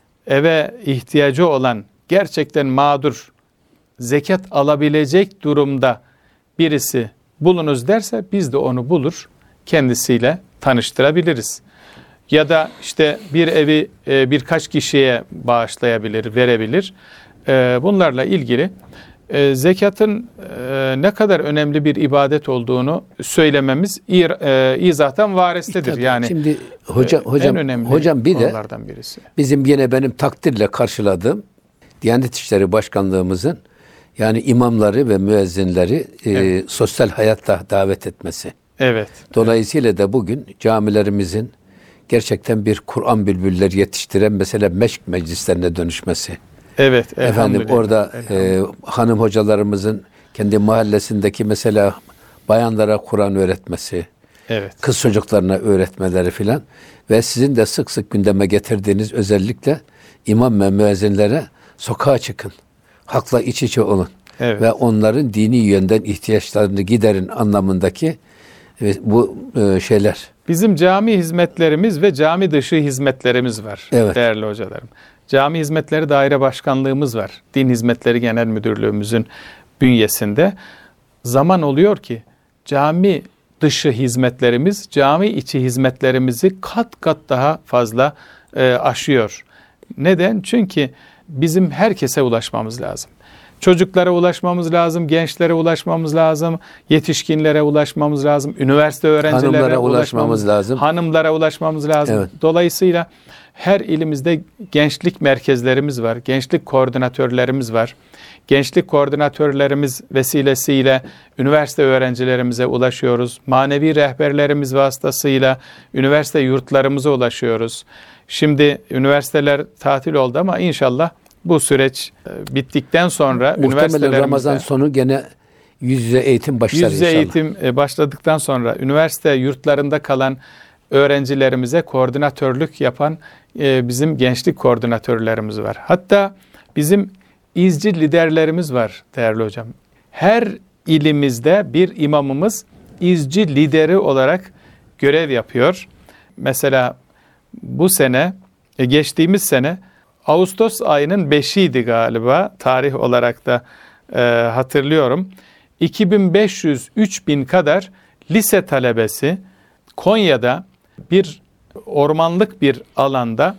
eve ihtiyacı olan gerçekten mağdur zekat alabilecek durumda birisi bulunuz derse biz de onu bulur kendisiyle tanıştırabiliriz. Ya da işte bir evi e, birkaç kişiye bağışlayabilir, verebilir. E, bunlarla ilgili e, zekatın e, ne kadar önemli bir ibadet olduğunu söylememiz ir, e, izahtan varestedir. Tabii, yani şimdi hocam e, hocam en önemli hocam bir de konulardan birisi. Bizim yine benim takdirle karşıladığım Diyanet İşleri Başkanlığımızın yani imamları ve müezzinleri e, evet. sosyal hayatta davet etmesi. Evet. Dolayısıyla evet. da bugün camilerimizin gerçekten bir Kur'an bülbülleri yetiştiren mesela meşk meclislerine dönüşmesi. Evet. Efendim orada e, hanım hocalarımızın kendi mahallesindeki mesela bayanlara Kur'an öğretmesi, evet. kız çocuklarına öğretmeleri filan ve sizin de sık sık gündeme getirdiğiniz özellikle imam ve müezzinlere sokağa çıkın, halkla iç içe olun evet. ve onların dini yönden ihtiyaçlarını giderin anlamındaki e, bu e, şeyler. Bizim cami hizmetlerimiz ve cami dışı hizmetlerimiz var evet. değerli hocalarım. Cami hizmetleri daire başkanlığımız var. Din Hizmetleri Genel Müdürlüğümüzün bünyesinde. Zaman oluyor ki cami dışı hizmetlerimiz, cami içi hizmetlerimizi kat kat daha fazla e, aşıyor. Neden? Çünkü bizim herkese ulaşmamız lazım. Çocuklara ulaşmamız lazım, gençlere ulaşmamız lazım, yetişkinlere ulaşmamız lazım, üniversite öğrencilere hanımlara ulaşmamız, ulaşmamız lazım. Hanımlara ulaşmamız lazım. Evet. Dolayısıyla her ilimizde gençlik merkezlerimiz var, gençlik koordinatörlerimiz var. Gençlik koordinatörlerimiz vesilesiyle üniversite öğrencilerimize ulaşıyoruz. Manevi rehberlerimiz vasıtasıyla üniversite yurtlarımıza ulaşıyoruz. Şimdi üniversiteler tatil oldu ama inşallah bu süreç bittikten sonra muhtemelen Ramazan sonu gene yüz yüze eğitim başlar yüz yüze inşallah. eğitim başladıktan sonra üniversite yurtlarında kalan öğrencilerimize koordinatörlük yapan bizim gençlik koordinatörlerimiz var. Hatta bizim izci liderlerimiz var değerli hocam. Her ilimizde bir imamımız izci lideri olarak görev yapıyor. Mesela bu sene, geçtiğimiz sene Ağustos ayının beşiydi galiba, tarih olarak da e, hatırlıyorum. iki bin beş yüz üç bin kadar lise talebesi Konya'da bir ormanlık bir alanda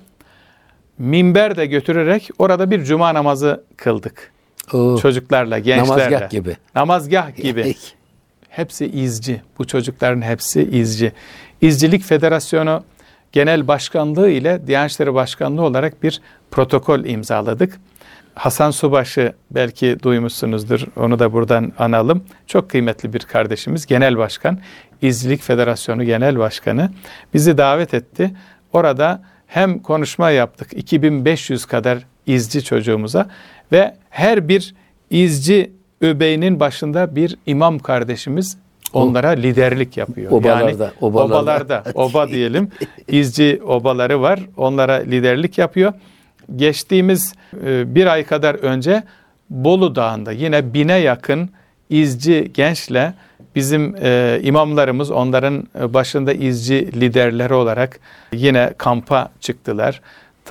minber de götürerek orada bir cuma namazı kıldık. Oo, çocuklarla, gençlerle. Namazgah gibi. Namazgah gibi. Hepsi izci. Bu çocukların hepsi izci. İzcilik Federasyonu Genel Başkanlığı ile Diyanet İşleri Başkanlığı olarak bir protokol imzaladık. Hasan Subaşı belki duymuşsunuzdur. Onu da buradan analım. Çok kıymetli bir kardeşimiz. Genel Başkan. İzcilik Federasyonu Genel Başkanı. Bizi davet etti. Orada hem konuşma yaptık. iki bin beş yüz kadar izci çocuğumuza ve her bir izci öbeğinin başında bir imam kardeşimiz onlara liderlik yapıyor. Obalarda, yani obalarda. obalarda, oba diyelim, izci obaları var. Onlara liderlik yapıyor. Geçtiğimiz e, bir ay kadar önce Bolu Dağı'nda yine bine yakın izci gençle bizim e, imamlarımız onların başında izci liderleri olarak yine kampa çıktılar.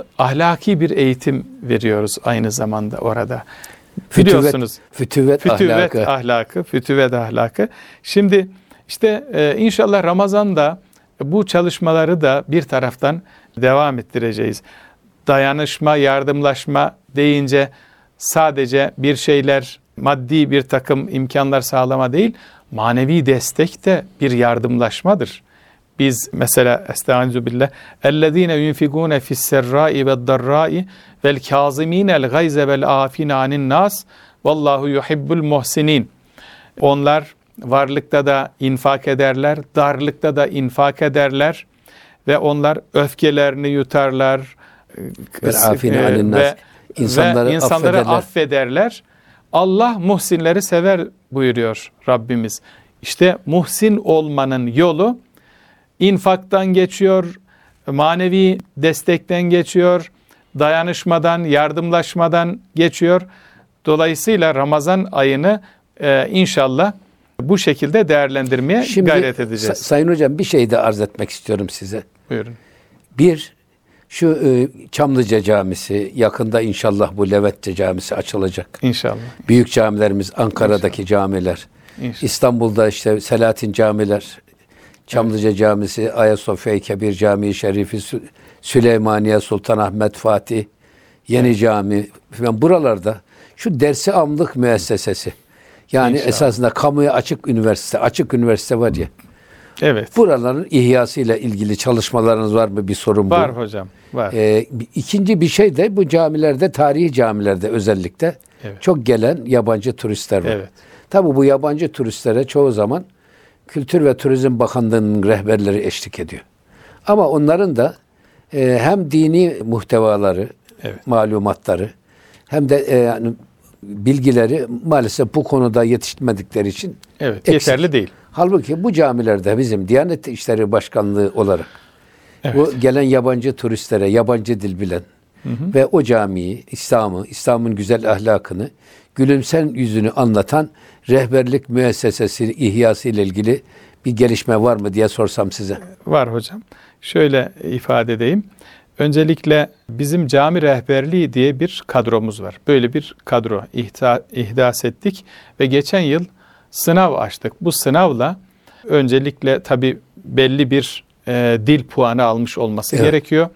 Ahlaki bir eğitim veriyoruz aynı zamanda orada. Fütüvet, Biliyorsunuz. Fütüvet, Fütüvet ahlakı. ahlakı. Fütüvet ahlakı. Şimdi işte e, inşallah Ramazan'da bu çalışmaları da bir taraftan devam ettireceğiz. Dayanışma, yardımlaşma deyince sadece bir şeyler, maddi bir takım imkanlar sağlama değil, manevi destek de bir yardımlaşmadır. Biz mesela estaizu billah ellezine yunfikune fisserrai ve'd-darrai vel kaziminel gayze vel afina anin nas vallahu yuhibbul muhsinin. Onlar varlıkta da infak ederler, darlıkta da infak ederler ve onlar öfkelerini yutarlar Vel afina anin nas. ve, İnsanları ve insanları affederler. affederler. Allah muhsinleri sever buyuruyor Rabbimiz. İşte muhsin olmanın yolu infaktan geçiyor, manevi destekten geçiyor, dayanışmadan, yardımlaşmadan geçiyor. Dolayısıyla Ramazan ayını e, inşallah bu şekilde değerlendirmeye Şimdi, gayret edeceğiz. Sa- Sayın Hocam bir şey de arz etmek istiyorum size. Buyurun. Bir, şu e, Çamlıca Camisi, yakında inşallah bu Levetçe Camisi açılacak. İnşallah. Büyük camilerimiz, Ankara'daki İnşallah. camiler, İnşallah. İstanbul'da işte Selahattin camiler, Çamlıca evet. Camisi, Ayasofya-i Kebir Camii Şerifi, Sü- Süleymaniye, Sultanahmet, Fatih, Yeni evet. Cami falan buralarda şu dersi amlık müessesesi. Yani İnşallah. esasında kamuya açık üniversite, açık üniversite var ya. Evet. Buraların ihyasıyla ilgili çalışmalarınız var mı? Bir sorun bu. Var hocam, var. Ee, ikinci bir şey de bu camilerde, tarihi camilerde özellikle evet. çok gelen yabancı turistler var. Evet. Tabii bu yabancı turistlere çoğu zaman Kültür ve Turizm Bakanlığı'nın rehberleri eşlik ediyor. Ama onların da e, hem dini muhtevaları, evet. malumatları hem de e, yani bilgileri maalesef bu konuda yetiştirmedikleri için evet, yeterli değil. Halbuki bu camilerde bizim Diyanet İşleri Başkanlığı olarak evet. bu gelen yabancı turistlere yabancı dil bilen hı hı. ve o camiyi, İslam'ı, İslam'ın güzel ahlakını, gülümsen yüzünü anlatan rehberlik müessesesi ihyası ile ilgili bir gelişme var mı diye sorsam size. Var hocam. Şöyle ifade edeyim. Öncelikle bizim cami rehberliği diye bir kadromuz var. Böyle bir kadro ihda, ihdas ettik ve geçen yıl sınav açtık. Bu sınavla öncelikle tabii belli bir e, dil puanı almış olması evet. gerekiyor.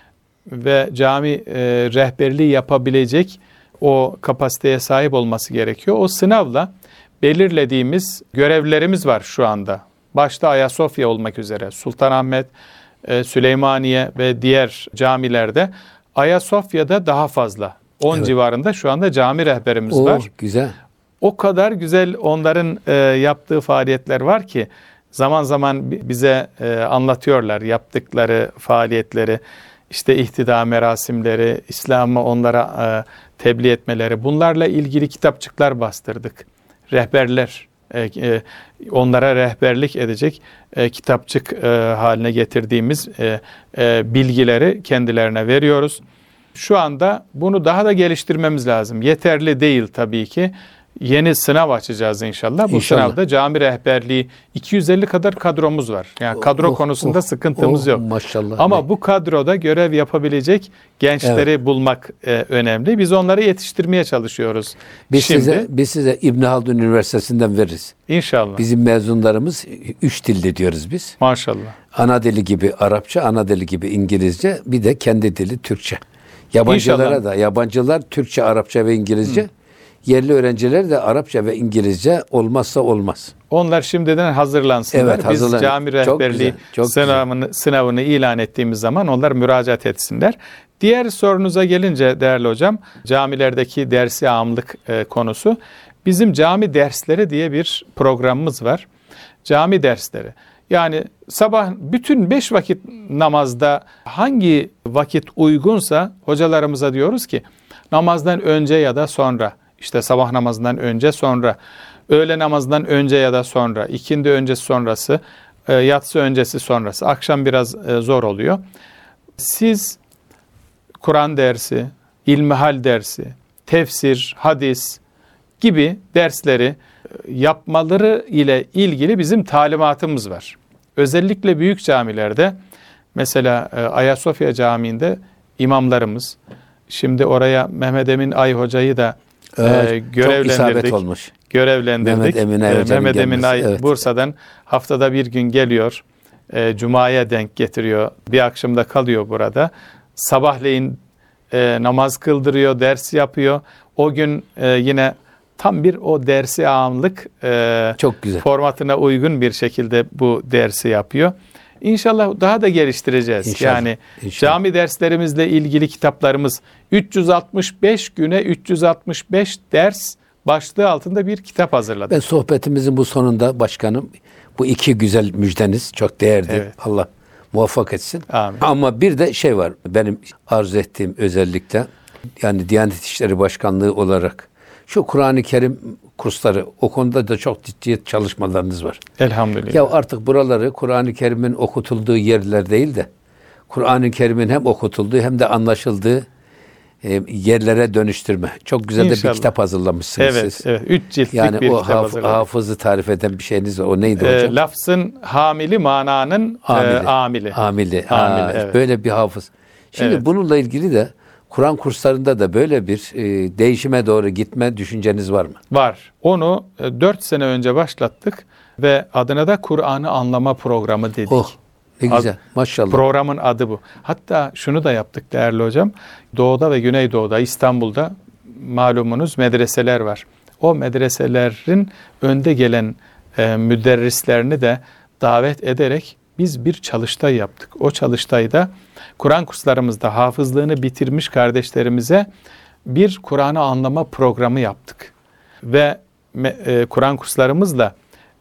Ve cami e, rehberliği yapabilecek o kapasiteye sahip olması gerekiyor. O sınavla belirlediğimiz görevlerimiz var şu anda. Başta Ayasofya olmak üzere Sultanahmet, e, Süleymaniye ve diğer camilerde. Ayasofya'da daha fazla. on evet. civarında şu anda cami rehberimiz Oo, var. Güzel. O kadar güzel onların e, yaptığı faaliyetler var ki zaman zaman bize e, anlatıyorlar yaptıkları faaliyetleri, işte ihtida merasimleri, İslam'ı onlara e, tebliğ etmeleri. Bunlarla ilgili kitapçıklar bastırdık. Rehberler, e, e, onlara rehberlik edecek e, kitapçık e, haline getirdiğimiz e, e, bilgileri kendilerine veriyoruz. Şu anda bunu daha da geliştirmemiz lazım. Yeterli değil tabii ki. Yeni sınav açacağız inşallah. Bu inşallah. Sınavda cami rehberliği iki yüz elli kadar kadromuz var. Yani kadro oh, konusunda oh, sıkıntımız oh, yok. Maşallah. Ama ne? Bu kadroda görev yapabilecek gençleri evet. bulmak e, önemli. Biz onları yetiştirmeye çalışıyoruz. Biz Şimdi, size biz size İbn Haldun Üniversitesi'nden veririz. İnşallah. Bizim mezunlarımız üç dilli diyoruz biz. Maşallah. Ana dili gibi Arapça, ana dili gibi İngilizce, bir de kendi dili Türkçe. Yabancılara İnşallah. da yabancılar Türkçe, Arapça ve İngilizce. Hı. Yerli öğrenciler de Arapça ve İngilizce olmazsa olmaz. Onlar şimdiden hazırlansınlar. Evet, hazırlan. Biz cami rehberliği çok güzel, çok sınavını, sınavını ilan ettiğimiz zaman onlar müracaat etsinler. Diğer sorunuza gelince değerli hocam, camilerdeki dersi amlık e, konusu. Bizim cami dersleri diye bir programımız var. Cami dersleri. Yani sabah bütün beş vakit namazda hangi vakit uygunsa hocalarımıza diyoruz ki namazdan önce ya da sonra, işte sabah namazından önce sonra, öğle namazından önce ya da sonra, ikindi öncesi sonrası, e, yatsı öncesi sonrası, akşam biraz e, zor oluyor. Siz Kur'an dersi, ilmihal dersi, tefsir, hadis gibi dersleri yapmaları ile ilgili bizim talimatımız var. Özellikle büyük camilerde, mesela Ayasofya Camii'nde imamlarımız, şimdi oraya Mehmet Emin Ay Hoca'yı da evet, e, görevlendirdik. Çok isabet olmuş. Görevlendirdik. Mehmet Emin Ay, e, Mehmet Emin Ay evet. Bursa'dan haftada bir gün geliyor. E, Cuma'ya denk getiriyor. Bir akşamda kalıyor burada. Sabahleyin e, namaz kıldırıyor, ders yapıyor. O gün e, yine tam bir o dersi ağamlık e, çok güzel formatına uygun bir şekilde bu dersi yapıyor. İnşallah daha da geliştireceğiz. İnşallah, yani inşallah. Cami derslerimizle ilgili kitaplarımız üç yüz altmış beş güne üç yüz altmış beş ders başlığı altında bir kitap hazırladık. Ben sohbetimizin bu sonunda başkanım, bu iki güzel müjdeniz çok değerli. Evet. Allah muvaffak etsin. Amin. Ama bir de şey var, benim arzu ettiğim özellikle, yani Diyanet İşleri Başkanlığı olarak şu Kur'an-ı Kerim kursları, o konuda da çok ciddi çalışmalarınız var. Elhamdülillah. Ya artık buraları Kur'an-ı Kerim'in okutulduğu yerler değil de Kur'an-ı Kerim'in hem okutulduğu hem de anlaşıldığı e, yerlere dönüştürme. Çok güzel İnşallah. de bir kitap hazırlamışsınız Evet, siz. evet. Üç ciltlik Yani bir o kitap haf- hazırladık. hafızı tarif eden bir şeyiniz var. O neydi E, hocam? lafzın hamili, mananın Amili. e, amili. Amili. Amili, Aa, evet. Böyle bir hafız. Şimdi Evet. bununla ilgili de Kur'an kurslarında da böyle bir e, değişime doğru gitme düşünceniz var mı? Var. Onu e, dört sene önce başlattık ve adına da Kur'an'ı anlama programı dedik. Oh, ne güzel. Ad- Maşallah. Programın adı bu. Hatta şunu da yaptık değerli hocam. Doğuda ve Güneydoğu'da, İstanbul'da malumunuz medreseler var. O medreselerin önde gelen e, müderrislerini de davet ederek biz bir çalıştay yaptık. O çalıştayda Kur'an kurslarımızda hafızlığını bitirmiş kardeşlerimize bir Kur'an'ı anlama programı yaptık. Ve e, Kur'an kurslarımızla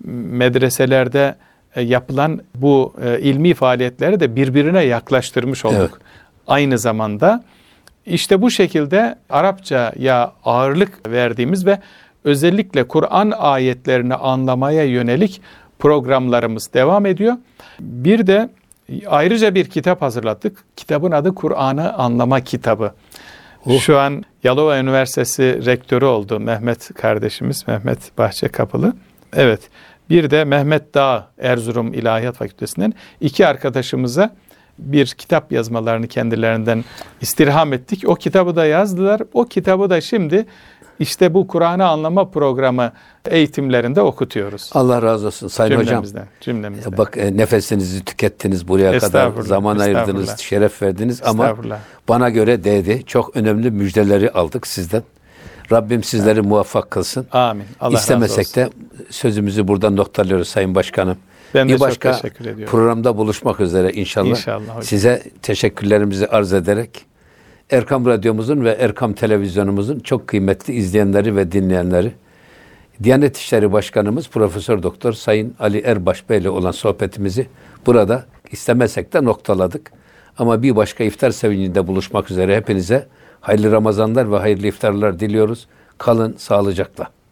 medreselerde e, yapılan bu e, ilmi faaliyetleri de birbirine yaklaştırmış olduk. Evet. Aynı zamanda işte bu şekilde Arapçaya ağırlık verdiğimiz ve özellikle Kur'an ayetlerini anlamaya yönelik programlarımız devam ediyor. Bir de ayrıca bir kitap hazırladık. Kitabın adı Kur'an'ı Anlama Kitabı. Oh. Şu an Yalova Üniversitesi rektörü oldu Mehmet kardeşimiz, Mehmet Bahçekapılı. Evet. Bir de Mehmet Dağ, Erzurum İlahiyat Fakültesi'nden iki arkadaşımıza bir kitap yazmalarını kendilerinden istirham ettik. O kitabı da yazdılar. O kitabı da şimdi işte bu Kur'an'ı anlama programı eğitimlerinde okutuyoruz. Allah razı olsun Sayın Hocam. Cümlemizden, cümlemizden. Bak e, nefesinizi tükettiniz buraya kadar, Estağfurullah, zaman ayırdınız, estağfurullah. şeref verdiniz ama Estağfurullah. bana göre değdi. Çok önemli müjdeleri aldık sizden. Rabbim sizleri muvaffak kılsın. Amin. Allah İstemesek razı olsun. de sözümüzü buradan noktalıyoruz Sayın Başkanım. Ben de bir çok başka teşekkür ediyorum. programda buluşmak üzere inşallah. İnşallah hocam. Size teşekkürlerimizi arz ederek Erkam Radyomuzun ve Erkam Televizyonumuzun çok kıymetli izleyenleri ve dinleyenleri, Diyanet İşleri Başkanımız Profesör Doktor Sayın Ali Erbaş Bey ile olan sohbetimizi burada istemesek de noktaladık. Ama bir başka iftar sevincinde buluşmak üzere hepinize hayırlı Ramazanlar ve hayırlı iftarlar diliyoruz. Kalın sağlıcakla.